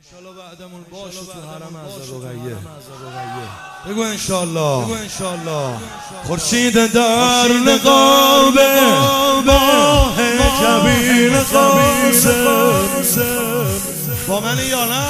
انشالله بعدمون باشه تو حرم از رقیه. بگو انشالله. خورشید در نقاب ماه جبین قاسم با منی یا نه؟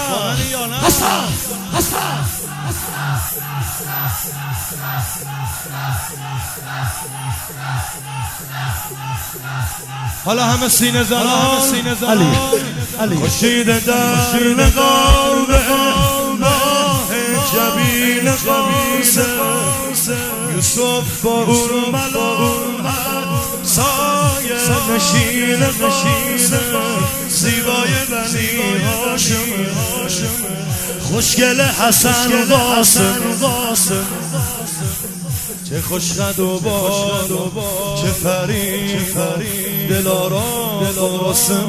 حالا همه سینه زنان علی خورشید در نقاب ماه جبین قاسم یوسف با اومد سایه نشین قاسم زیبای بنی هاشم خوشگل حسن قاسم چه خوش قد و باد چه فرید دلارام قاسم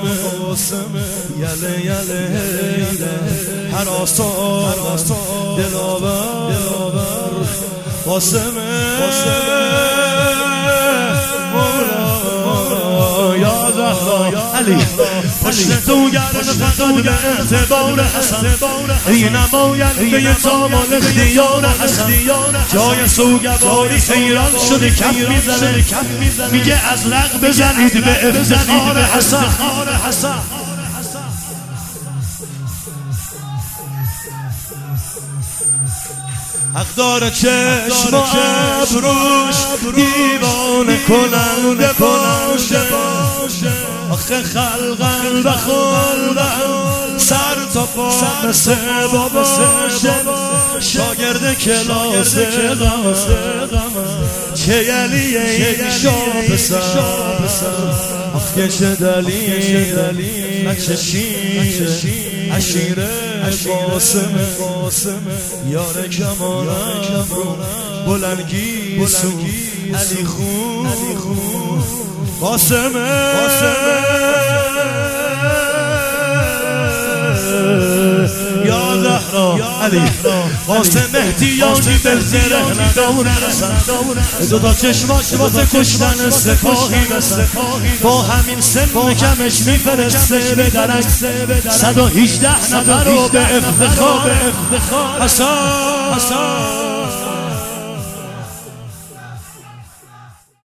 یله هر آسان دلاور قاسم یا زهرا علی پشت تو گردن فقط به اعتبار حسن این نماینده سامان اختیار حسن جای سوگواری حیران شده کف میزنه میگه از لق بزنید به افتخار حسن حقدار چشم و ابروش دیوانه کننده باشه آخه خلقن و خلقن سر تا پا مثل باباشه شاگرد کلاس غمه چه یلیه این شاب سر آخه چه دلیل بچه شیر عشیره قاسم یار کمانم بلنگی سو علی خون قاسم یا زهرا علی قاسم احتیاجی به زره نداره دوتا چشماش واسه کشتن سپاهی با همین سن کمش میفرسته به درک 118 نفر رو به افتخار حسن